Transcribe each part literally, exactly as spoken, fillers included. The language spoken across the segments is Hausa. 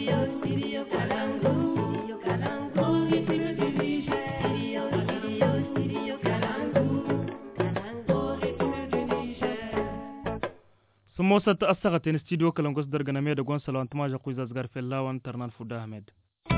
موسى تأثرت استديو كلام قصدر جنامي دقون سلوان تماجا قويزا زغار في اللون ترنان فودا أحمد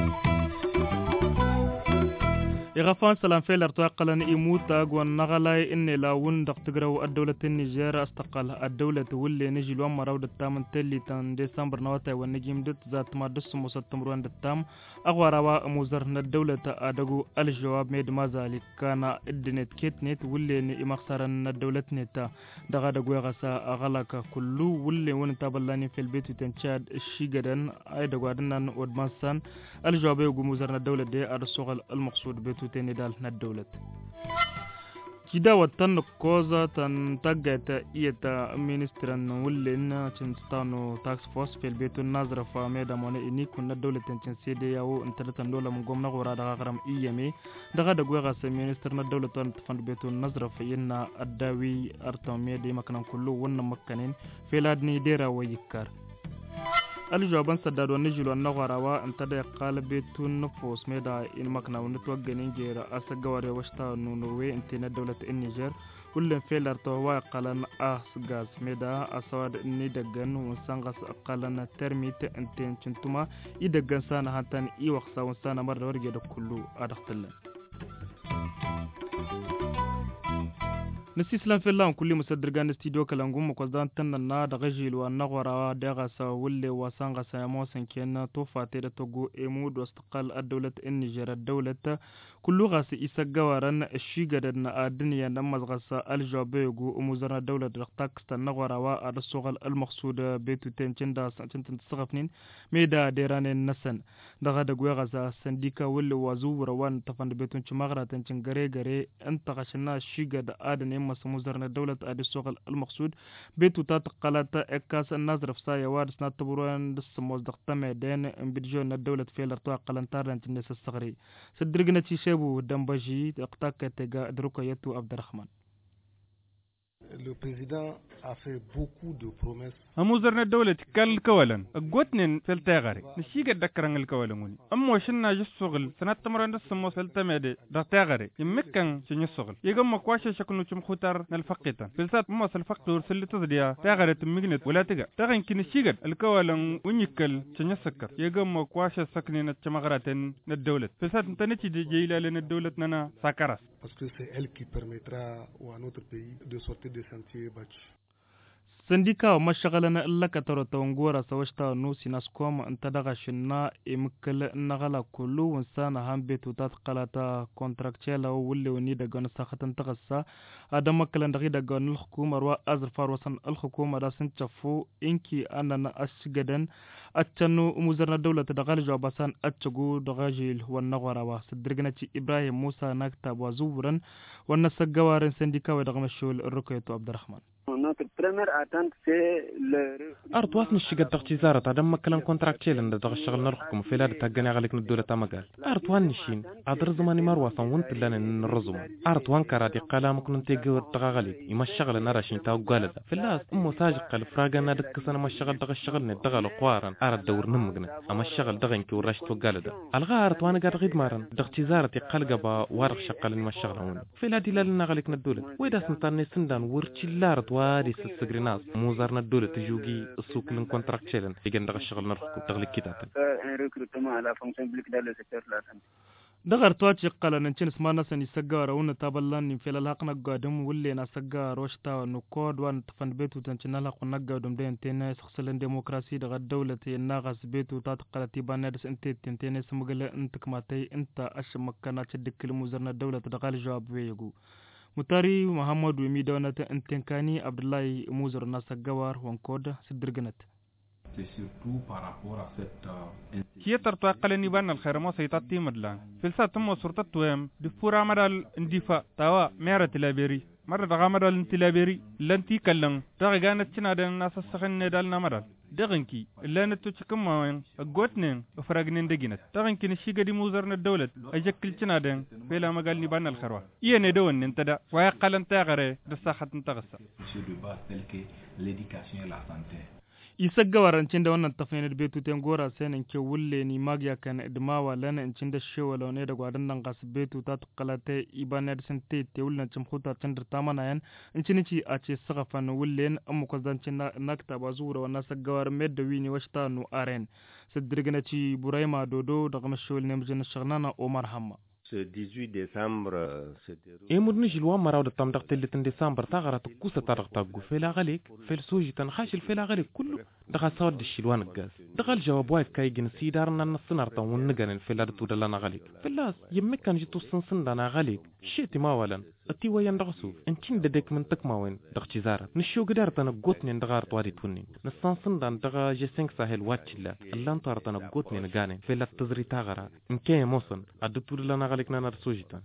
إغفان سلام في الارتواقلن إيموت أقوان نغلاي إني لاون دقتقروا الدولة النيجير استقل الدولة واللي نجي الوام مراود التامن تلي تان ديسمبر نواتا والنجيم دت ذات ما دس موسى تمروان دتام أغوى روا موزرن الدولة أدقو الجواب ميد مازالي كان إدنت كيتنت واللي إمخسرن الدولة نتا دغا دقوى غسا أغلاك كلو واللي ونتابلاني في البيت وتنشاد الشيقدن أي دقوى دنان ودمانسان الجواب يقو موزرن الدولة دي أرسوغل المقصود بيت تاني دال ندولت كدا وطن كوزا تن تجت إيتا مينسترن ولين تنستانو تاكس فورس في البيت النظر فميدا موني إني كنا دولة تنسيدي أو انترتن دولة مقوم نغورا دغا غرام إيامي دغا دغوي غاس مينسترن الدولة تفند بيت النظر فإن الداوي أرتومي دي مكان كله ون مكانين في لادني ديرا ويكار الجوابان سداد ونجلو النغراوا انتدى قال بيتون نفوس ميدا إن مكنا ونتوقع نيجير أسجواري وشتا نونوي انتنا دولة النيجر كل فيل ارتوا قالن أسجاز ميدا أسواد ندجن ونسانغس قالن ترميت انتين شنتما يدجن سانا هاتان إي وقصا ونسانا مرة ورجع كله أدختلن نسيسلام في الله كل مصدرجان استديو كلامكم مقصدان تننا دغجيل والنغورا دغسا واللي وسانغا ساموسن كنا توفاتير توغو امود واستقال الدولة النيجر الدولة كل غاس اسغوارن الشيغدن الدنيا نمزغسا الجوبيغو مزرنا الدولة دختاكست النغورا والسوغل المقصود بيتو تنتندا سنتن تصغفنين ميدا ديران النسن دغا دغوي غزا سنديكا واللي وزور وان تفند بيتون چمغرا تنچن غري غري انت غشنا الشيغد ادن مس مزرنا الدولة ادي السوغل المقصود بيتو تاتقلت اكاس النظر في سايا وارس ناتبروان دس موزدق تمدين بيجون الدولة في الارتواء قلنتار الناس الصغري صدرقنا تشابو دمبجي اقتاك تيغا دروكا يتو عبد الرحمن. Le président a fait beaucoup de promesses. أموزرنا الدولة كل كولن أقوتنين في التاغري نشيك الدكران الكولن أمو شنا جسوغل سنة تمرين دسمو سلتميدي دا تاغري يمكن شنو السوغل يقوم مكواشا شكنو شم خطر نالفقيتا فلسات مو سلفقتور سلي تزديا تاغري تمجنت ولا تيغا تاغن كنشيك الكولن ونيكل شنو السكر يقوم مكواشا سكنين تشمغراتين الدولة فلسات نتنتي جيلا لين الدولة نانا ساكراس parce que c'est elle qui permettra à notre pays de sortir des sentiers battus. سنديكا ومشغلنا إلا كتر تونغورا سوشتا نوسي ناسكوم انت دغا شنا إمكل نغلا كلو ونسانا هم بيتو تاتقلاتا كونتراكتشيلا واللي وني دغان ساختن تغسا آدم مكلن دغي دغان الحكومة روا أزر فاروسان الحكومة دا سنتشفو إنكي أننا أشغدن أتشنو مزرنا دولة دغال جوابسان أتشغو دغاجيل والنغورا وصدرغنتي إبراهيم موسى ناكتاب وزورن ونسقوارن سنديكا ودغمشول الركيتو عبد الرحمن. أرتواس نشيقة تغتزارة عدم مكلان كونتراكتيل عند تغشغل نرخكم في لادة تاقاني غاليك ندولة تامقال أرتوان نشين عدر زماني مرواسا وانت لنا نرزم أرتوان كاراتي قالا مكن انتيقو تغاغالي إما الشغل نراشين تاو قالة في اللاس أمو ساجق الفراغا نادك كسانا ما الشغل تغشغل ندغل قوارا أرد دور نمقنا أما الشغل دغن كي وراش تو قالة الغا أرتوان قاد غيد مارن تغتزارة قلقبا وارغ شقال ما الشغل هون في لادي لالنا غاليك ندولة ويدا سنطاني سندان ورشي لارد وادي سسقرناس موزارنا الدولة تجوجي السوق من كونتراكتشيلن يجن دغ الشغل نرخكو تغلق كتاتن دغر تواتي قال ننشن سمانا سن يسجار ون تابلان في الحقنا قادم واللي نسجار وشتا نقود وان تفند بيتو تنشن لحق نقادم دين تينا سخسلن ديمقراطي دغ الدولة الناغس بيتو تاتقل تيبانيرس انت تنتين سمغل انتك ماتي انت اش مكانا تدك الموزرنا الدولة دغال جواب ويغو متاري محمد وميدونة انتنكاني عبد الله موزر ناسا جوار وانكود سدرجنت. C'est surtout par rapport à cette هي ترتوى قلني بان الخير ما سيتاتي مدلان فلسا تم صورة توهم دفورا مدال اندفاع توا ميرة تلابيري مرة دغا مدال انتلابيري لنتي كلن دغا غانت چنا دن ناس السخن ندالنا مدال دغنكي اللي نتو چكم ماوين اقوتنين افراغنين دقينت دغنكي نشيقة دي موزرنا الدولة اجاكل چنا دن بلا مقال نبان الخيروة ايه ندون انتدا ويقال انتاغري دساخت انتغسا. Sur de base telles que l'éducation et la santé. isa gawarancin da wannan tafiyanar betu ten gora sai nan ke wulle ni magiya kan idmawa lana incin da shewa laune da gwadan nan gas betu ta tukalate ibanar sun te te wullan cin huta can da tamana yan incin ci a ce sakafan wullen amma kwazancin nakta ba zuwa wannan sagawar med da wini washta nu aren sadirgana ci buraima dodo daga mashawil ne mujin shagnana Omar Hamma ce dix-huit décembre إمرني جلوا مرا ود تام دقت اللي تن ديسمبر تاغرا تكوسة ترقتا قفلا غاليك في السوجي تنخاش الفلا غاليك كله دغا صاد الشلوان الجاز دغا الجواب وايد كاي جن سيدارنا النصنار تا ونغن الفلا دتود لنا غاليك فلاس يمك كان جيتو سنسن دنا غاليك شيتي ما ولا أتي ويان دغسو انتين ددك من تك ما وين دغتي زارة نشيو قدار تنا قوتني دغار توادي تونين نسانسن دان دغا جيسنك ساهل واتشلا اللان طار تنا قوتني نغاني فلا تزري تاغرا انكي موسن ادتود لنا غاليك نانا رسوجي تان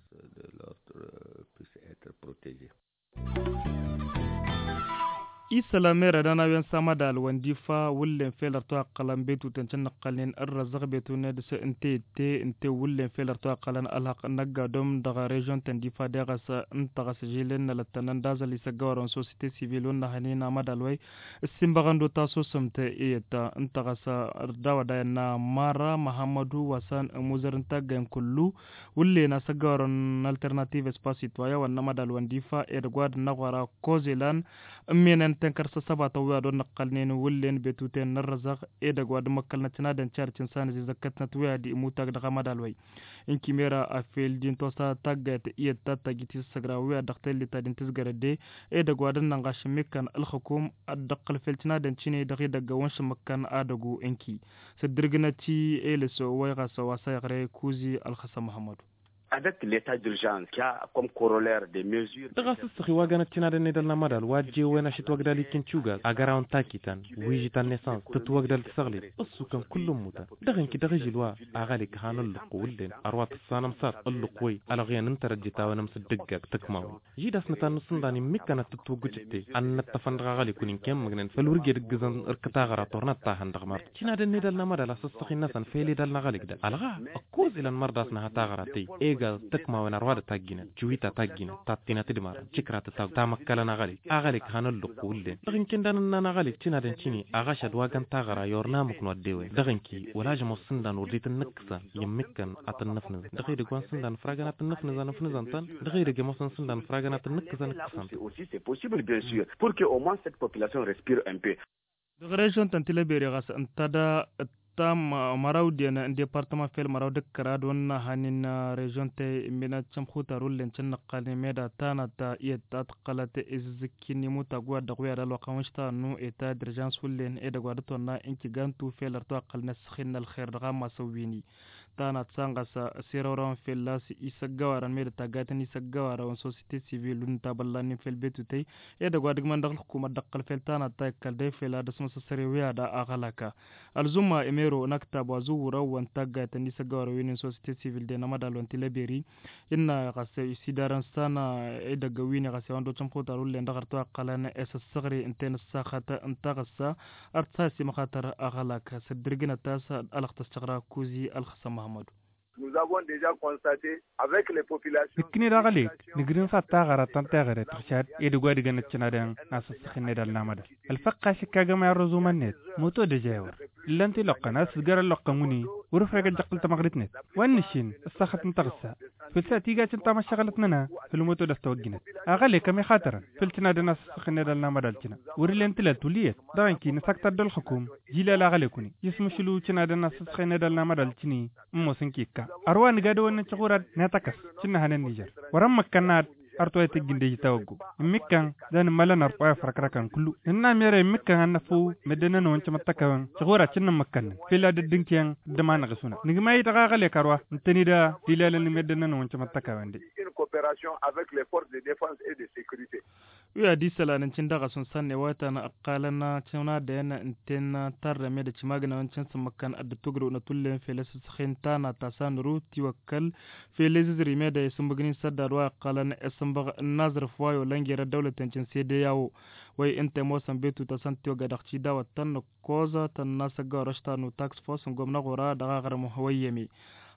islamera dana yan sama da alwandifa wullen felar to qalan betu tancan naqalin arrazaq betu ne da se inte te inte wullen felar to qalan alhaq naga dom daga region tandifa daga sa inta jilen na latanan dazal isa gawaron societe civile na hanina madalwai simbagando taso samte iyata inta sa dawa da na mara muhammadu wasan muzarin tagayen kullu wulle na sagawaron alternative espace citoyen wannan madalwandifa ergwad nagwara kozelan menen tankar sa saba ta wuya don naqalnin wullen betuten narzaq e da gwad makalna tana dan charcin sana zakat na tuya di muta da madalwai in kimera a fel din to sa tagga ta iya ta tagiti sagra wuya da khtel ta din tisgarade e da gwad nan gashi mekan al hukum ad-daqal fel tana dan cine da daga wanshi makan adagu inki sadirgna ci e le so wai ga so wasa yare kuzi al-khasam muhammad avec l'état d'urgence qui a comme corollaire des mesures daga sisxi wagana tinada ne dal namadal waje wena shit wagdali kinchuga agara on takitan wijitan naissance tut wagdal tsagli usukan kullum muta daga ki daga jilwa agali kanul qulden arwat sanam sar alqwi ala ghiyan intarjita wa namsad diggak takmaw jidas natan sundani mikana tut wugujte an natafan gali kunin kem magnen falurge digzan irkata gara torna ta handagmar tinada ne dal namadal sisxi nasan feli dal nagali da alga akuz ila mardas na ta garati ega تكما ونرواد تاجينا جويتا تاجينا تاتينا تدمار شكرات تاج تامكلا نغالي أغالي كانوا اللقول دغن كندان نغالي تينا دنتيني أغاشد واجن تاغرا يورنا مكنوا الدوي دغن كي ولا جمو سندان وريت النكسة يمكن أتنفنز دغير جوان سندان فراغنا تنفنز نفنز أنتن دغير جمو سندان فراغنا تنكسة نكسة aussi c'est possible bien sûr pour que au moins cette population respire un peu de région tantile berigas antada tam marawdiana département fel marawde karad wonna hanin region te mina chamkhuta rullen chan qali meda tana ta yeta qalate izkini muta gwa da gwa dal waqamshta nu eta d'urgence fullen e da gwa tonna inki gantu fel arto qalna skhin al khair daga masawini tana tsanga sa siroran fellas isagawaran meda tagatan isagawaran société civile unta ballani fel betutay e da gwa digman dal hukuma daqal fel tana ta kalde fel da sum sarewiya da aghalaka alzuma emero nakta bazura wan tagatan isagawaran société civile de namadal wanti laberi inna qase sidaran sana e da gawini qase wando chamkhota rulle ndagarto qalana es sagri inten sakhata antaqasa artsasi makhatar aghalaka sadirgina tasa alaqta istiqra kuzi alkhasama Nous avons déjà constaté avec les populations. Ikini ragali, nigrin sa tagara tantagare tchad edu gwadi ganat chinadan nasa sakhine dal namada. Alfaqa shikaga ma yarzuman net, moto de jawr. Lanti laqana sgara laqamuni, ورفع الجقل تمغرتنا والنشين السخط نتغسى في الساتيجات انت ما شغلتنا في الموتو دستوجنا اغلي كم خاطر فلتنا دنا سخنا دلنا مدالتنا وريل انت لا توليت دانكي نسكت دل الحكوم جيلا لا غليكوني يسمو شلو تنا دنا سخنا دلنا مدالتني مو سنكيكا اروان غادو نتخورات نتاكس تنا هنا النيجر ورم مكنات artoy teginde jitawgo mikkan dan malan artoy frakrakan kullu inna mere mikkan annafu medena non chama takawan chagora cinna makkan fila de dinkiyan de man gasuna nigmay taga gale karwa tenida dilala ni medena non chama takawan de une coopération avec les forces de défense et de sécurité wiya di salanin cin daga sun sanne wata na aqalana cina da yana intena tarra me da cimagana wancin sun makkan adda tugru na tullen feles sakhinta na tasan ruti wakkal feles zrime da sun bugin sadarwa aqalana sun baga nazar fayo langera dawlatan cin sai da yawo wai inta mosan betu ta san tiyo ga dakci da watan koza tan nasa ga rashta no tax force gwamna gora da gagar mu hawayyemi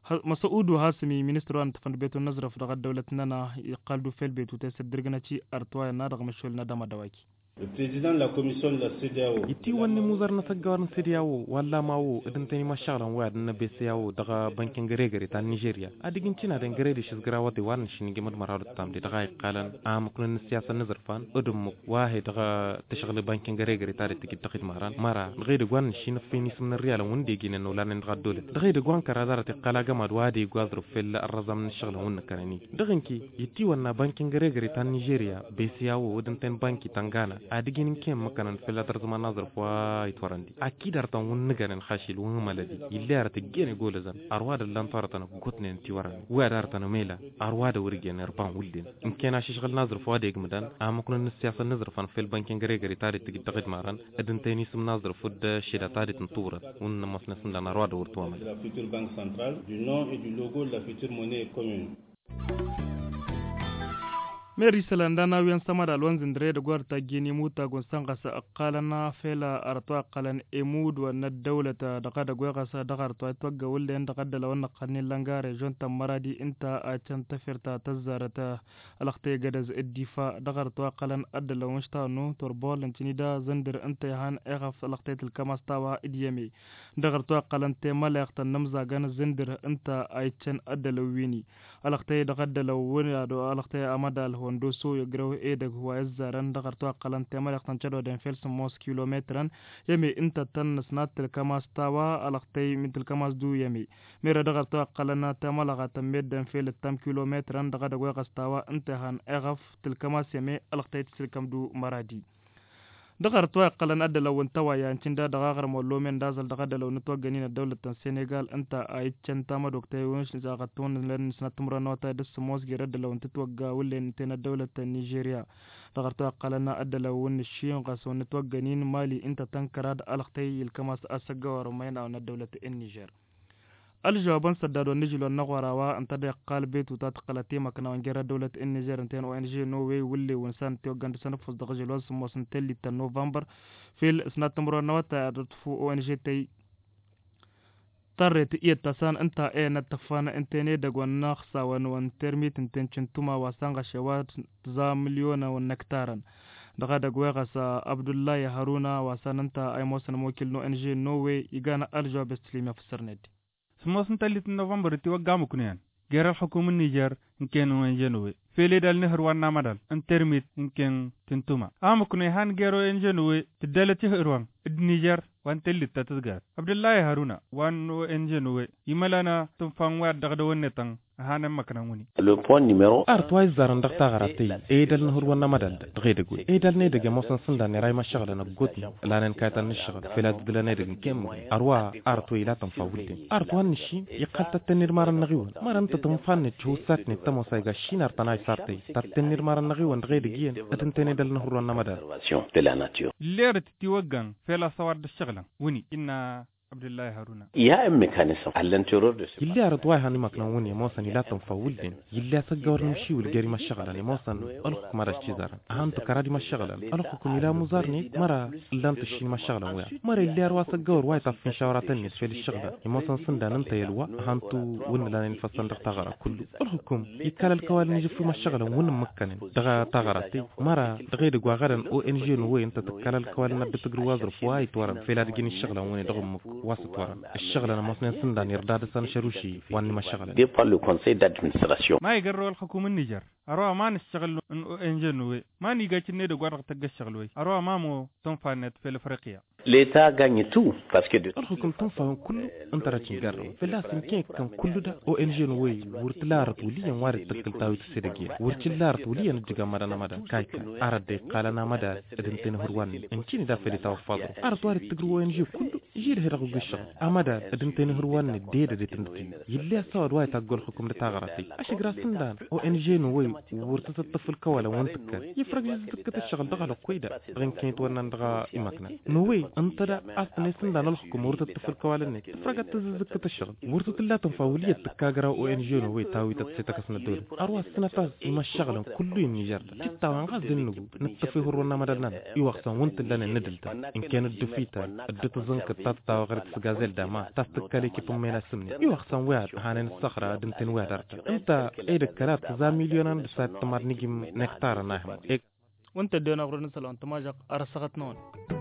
مسعود هاسمي منستر أن تفند بيتو نظرف دغ دولتنا يقالدو في البيت وتسدرجنا شيء أرتواي نادغ مشول ندم دواكي Le président de la commission de la C D A O يتي وني موزر نسجار C D A O ولا ماو إذن تاني ما شغلة واحد نبي C D A O دغا بنكين غريغري تاع نيجيريا أديكين تينا دين غريدي شز غراواتي وارنش نيجي مد مرة تام دي دغا قالن عام كنا السياسة نزرفان أدم واحد دغا تشغل بنكين غريغري تاع تيجي تقيد مهران مرة غير جوان شين في نيس من الريال وندي جينا نولا نغا دولة غير جوان كرادارة قلا جماد وادي جوازرو في الرزام من الشغلة ون كراني دغنكي يتي ونا بنكين غريغري تاع نيجيريا بي C D A O ودن تين بنكي تانغانا أديكين كم مكان في الأرض ما نظر فواي تورندي أكيد أرتان ونجان خاشل وهمالدي يلي أرتجين يقول زن أرواد اللي انطرتنا قطن تورندي واد أرتنا ميلا أرواد ورجين أربعة ولدين إن كان عشان شغل نظر فوادي جمدان عم كنا السياسة نظر فان في البنكين غريغري تاري تجي تقد مارن إذن تاني سم نظر فود شيدا تاري تنطورة ون مصنع سندان أرواد ورتوامل. La future banque centrale, du nom et du logo de la future monnaie commune. ميري سلاندانا وين سمر الوان زندري دغور تاجيني موتا غونسان قسا قالنا فيلا ارتوا قالن امود ون الدوله دقا دغوا قسا دغار تو توغ ولين دقد لون قني لانغار جونتا مرادي انت اتن تفرتا تزارتا الاختي غدز الدفاع دغار تو قالن اد لو مشتانو تربول انتني دا زندر انت هان اغف الاختي الكماستوا اديمي دغار تو قالن تمال يخت نمزا غن زندر انت ايتن اد لويني الاختي دقد لو ون دو الاختي امدال وندو سو يغرو ايدغ هو الزرن دغرتو قلن تمر يختن چدو دن فيلس موس كيلومترن يمي انت تن سنات الكماستوا الاختي مثل كماس دو يمي مير دغرتو قلن تمل غتم دن فيل تم كيلومترن دغ دغ قستوا انت هان اغف تلكماس يمي الاختي تلكم دو مرادي دغرتو قلن اد لو انتوا يا انتندا دغاغر مولومن دازل دغ لو نتو غنين دوله السنغال انت اي چنتا مدوكتي ونش زاغتون لن سنتمر نوتا دس موس غيرد لو انت توغا ولين تن دوله نيجيريا دغرتو قلنا اد لو ون الشين قاسو نتو غنين مالي انت تنكراد الاختي الكماس اسغور مينا ون دوله النيجر الجوابان سدادو نجلو نغوراوا انت دي قلبيت وتتقلتي مكنا ونجرا دولة النيجر انتين او ان جي نووي ولي ونسان تيو غاند سنفوز دغجلو سموسن تلي تا نوفمبر في السنة تمرو نواتا رتفو او ان جي تي طرت يتسان انت اي نتفانا انتيني دغوان ناخصا ونوان ترميت انتين چنتوما واسانغا شوات تزا مليونا ونكتارن دغا دغوا غسا عبد الله هارونا واساننتا اي موسن موكل نو ان جي نووي يغانا الجواب استليمي فسرنت سموسن تلت نوفمبر تيو غامو كنيان غير الحكومة النيجر إن كانوا ينجنوي في ليد النهر وانا مدل انترميت إن كان تنتوما آم كني هان غيرو ينجنوي تدالة هروان النيجر وان تلت تتزغار عبد الله هارونا وان ينجنوي يملانا تنفان واد دغدوان نتان هانا مكناموني Le point numéro أرتواي زارن دغتا غراتي إيدال نهر وانا مدل دغيدغوي إيدال نيدغ موسن سندان راي ما شغل انا بغوتي لانن كايتان نشغل في لاد دلا نيدغ كيم اروا ارتوي لا تنفاولتين ارتوان نشي يقلت التنير مار النغيون مار انت تنفان تشوساتني تموسايغا شينار تناي سارتي تتنير مار النغيون دغيدغين اتنتني دل نهر وانا مدل de la nature. ليرت تيوغان فيلا سوار الشغله وني ان عبد الله هارونا Il y a un mécanisme à l'intérieur de ce يلي أرتواي هاني مكنوني موسن لا تنفاولدين يلي أتجور نمشي والجري ما شغلني موسن ألخ مرة شيزارن هانتو كرادي ما شغلن ألخكم إلى مزارني مرة لان تشي ما شغلن ويا مرة اللي أروا تجور واي تفين شاوراتني في الشغلة موسن سندان انت يلوا هانتو ون لان الفصل تغرى كله ألخكم يتكال الكوال نجي في ما شغلن ون مكنن دغا تغرتي مرة دغيد غاغرن او ان جي نو انت تتكال الكوال نبي تجرو وظرف واي تورن في لا تجيني الشغلة وين دغم واسط ورن الشغلة أنا مصنع سندان يرداد سان شروشي واني ما شغلة dépend le conseil d'administration. ما يقرروا الحكومة النيجر أروى ما نشتغل إنجنوي ما نيجاتي نيدو قارق تقشغلوي أروى ما مو تنفانت في الأفريقيا L'État gagne tout parce que de الحكومة تنفع كله أنت راجع جرب في لازم كين كم كله ده أو إن جي نوي ورتلارت وليا وارد تكل تاوي تسيرجيا ورتلارت وليا نجيك مدنا مدى كايكا أرد قالنا مدى إدنتين هروان إن كين ده في التوافق أرد وارد تجرو إن جي كله يجير هرقو بالشغل أمدى إدنتين هروان الدير إدنتين يلي أصور وايد تقول حكومة تاغرتي أشجع سندان أو إن جي نوي ورتتطفل كوالا وانتك يفرق جزء الشغل دغلو كويدا غين كين تونا دغا إمكنا نوي أنت ده أصلا سندان الحكومة ورتتطفل كوالا فرق تزكت الشغل ورتت لا تنفاولية تكاغرا أو إن جي نوي تاوي تتسيتك سنة دول أروى السنة فاز إما الشغل كله ينيجر جتا وانغاز دينو نتفي هرونا مدرنا يوخصا وانت لنا ندلتا إن كان الدفيتا الدت زنك تاتا وغرت سجازيل داما تستكالي كي بمينا سمني يوخصا واد هانين الصخرة دمتين واد أرتا انت ايدك كرات زا مليونان بسات تمار نجم نكتار ناهم وانت دينا غرنا سلام تماجق أرسغت نون